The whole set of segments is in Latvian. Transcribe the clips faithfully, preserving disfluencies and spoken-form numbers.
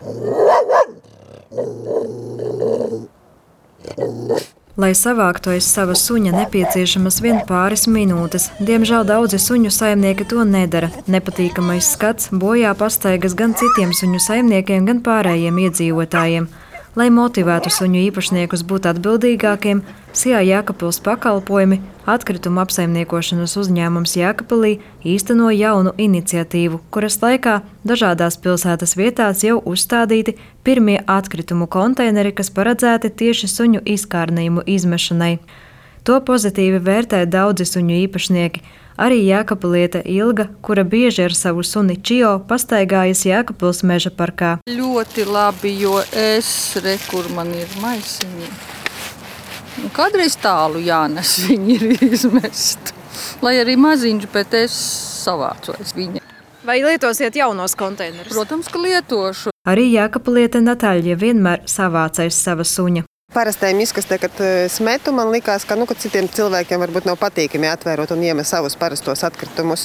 Lai savāktu aiz sava suņa, nepieciešamas vien pāris minūtes. Diemžēl daudzi suņu saimnieki to nedara. Nepatīkamais skats bojā pastaigas gan citiem suņu saimniekiem, gan pārējiem iedzīvotājiem. Lai motivētu suņu īpašniekus būt atbildīgākiem, Sijā Jēkabpils pakalpojumi atkritumu apsaimniekošanas uzņēmums Jēkabpilī īsteno jaunu iniciatīvu, kuras laikā dažādās pilsētas vietās jau uzstādīti pirmie atkritumu konteineri, kas paredzēti tieši suņu izkārnījumu izmešanai. To pozitīvi vērtē daudzi suņu īpašnieki. Arī jēkabpiliete Ilga, kura bieži ar savu suni Čio pastaigājas Jēkabpils meža parkā. Ļoti labi, jo es re, kur man ir maisiņi. Un kādreiz tālu jānes viņi ir izmest. Lai arī maziņš, bet es savācu aiz viņa. Vai lietosiet jaunos konteinerus? Protams, ka lietošu. Arī jēkabpiliete Natāļa vienmēr savāca aiz sava suņa. Parastajiem izkastē, kad smetu, man likās, ka, nu, ka citiem cilvēkiem varbūt nav patīkami atvērot un iemest savus parastos atkritumus.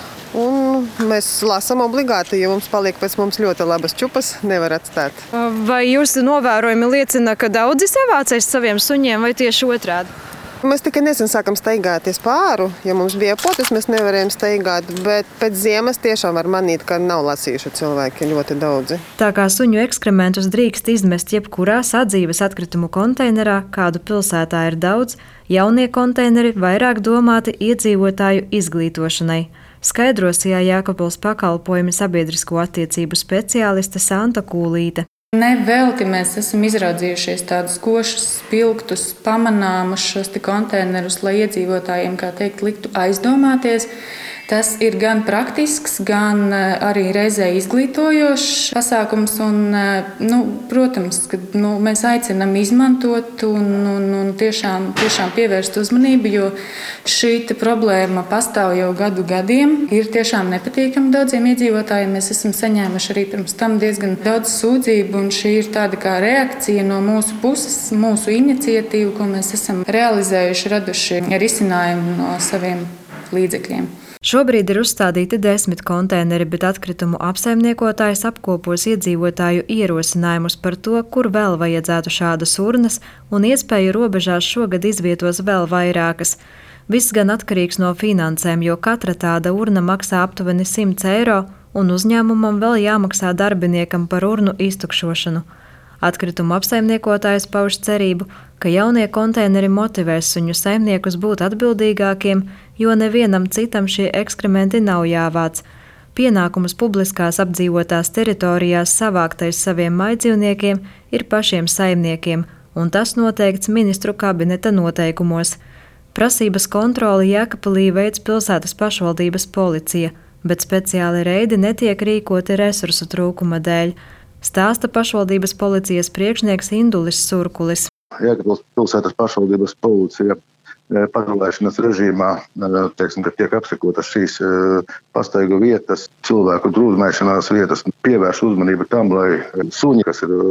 Un mēs lasām obligāti, jo mums paliek pēc mums ļoti labas čupas, nevar atstāt. Vai jūsu novērojumi liecina, ka daudzi savāc aiz saviem suņiem vai tieši otrādi? Mēs tikai nesen sākam staigāties pāru, ja mums bija potes, mēs nevarējām staigāt, bet pēc ziemas tiešām var manīt, ka nav lasījuši cilvēki ļoti daudzi. Tā kā suņu ekskrementus drīkst izmest jebkurā sadzīves atkritumu konteinerā, kādu pilsētā ir daudz, jaunie konteineri vairāk domāti iedzīvotāju izglītošanai. Skaidros Sijā Jēkabpils pakalpojumi sabiedrisko attiecību speciāliste Santa Kūlīte. Nevelti mēs esam izraudzījušies tādus košus, spilgtus, pamanāmus šos konteinerus, lai iedzīvotājiem, kā teikt, liktu aizdomāties. Tas ir gan praktisks, gan arī reizē izglītojošs pasākums. Un, nu, protams, ka nu, mēs aicinām izmantot un, un, un tiešām, tiešām pievērst uzmanību, jo šī problēma pastāv jau gadu gadiem. Ir tiešām nepatīkami daudziem iedzīvotājiem. Mēs esam saņēmuši arī pirms tam diezgan daudz sūdzību, un šī ir tāda kā reakcija no mūsu puses, mūsu iniciatīva, ko mēs esam realizējuši, raduši risinājumu no saviem līdzekļiem. Šobrīd ir uzstādīti desmit konteineri, bet atkritumu apsaimniekotājs apkopos iedzīvotāju ierosinājumus par to, kur vēl vajadzētu šādas urnas, un iespēju robežās šogad izvietos vēl vairākas. Viss gan atkarīgs no finansēm, jo katra tāda urna maksā aptuveni simts eiro, un uzņēmumam vēl jāmaksā darbiniekam par urnu iztukšošanu. Atkritumu apsaimniekotājs pauž cerību, ka jaunie konteineri motivēs suņu saimniekus būt atbildīgākiem, jo nevienam citam šie ekskrementi nav jāvāc. Pienākumus publiskās apdzīvotās teritorijās savāktais saviem maidzīvniekiem ir pašiem saimniekiem, un tas noteikts ministru kabineta noteikumos. Prasības kontroli Jēkabpilī veic pilsētas pašvaldības policija, bet speciāli reidi netiek rīkoti resursu trūkuma dēļ. Stāsta pašvaldības policijas priekšnieks Indulis Surkulis. Jēkabpils pilsētas pašvaldības policija patrulēšanas režīmā, teiksim, ka tiek apsekotas šīs pastaigu vietas, cilvēku drūzmēšanās vietas, pievērš uzmanību tam, lai suņi, kas ir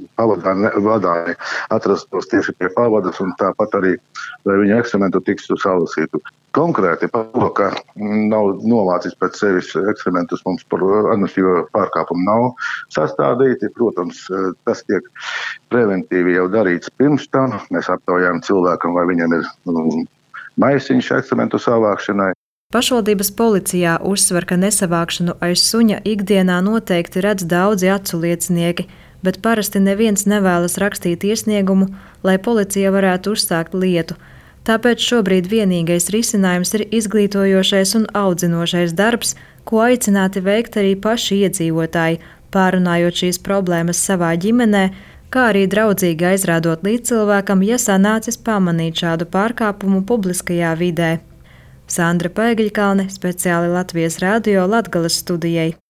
pavadāni, atrastos tieši pie pavadas, un tāpat arī, lai viņa ekskrementu tikstu salasītu. Konkrēti par to, ka nav novācis pēc sevis ekskrementus, mums par administratīvo pārkāpumu nav sastādīti. Protams, tas tiek preventīvi jau darīts pirms tam. Mēs aptaujājam cilvēkam, vai viņam ir um, maisiņš ekskrementu savākšanai. Pašvaldības policijā uzsver, ka nesavākšanu aiz suņa ikdienā noteikti redz daudzi acu liecinieki, bet parasti neviens nevēlas rakstīt iesniegumu, lai policija varētu uzsākt lietu. Tāpēc šobrīd vienīgais risinājums ir izglītojošais un audzinošais darbs, ko aicināti veikt arī paši iedzīvotāji, pārunājot šīs problēmas savā ģimenē, kā arī draudzīgi aizrādot līdzcilvēkam, ja sanācis pamanīt šādu pārkāpumu publiskajā vidē. Sandra Pēgiļkalne, speciāli Latvijas radio Latgales studijai.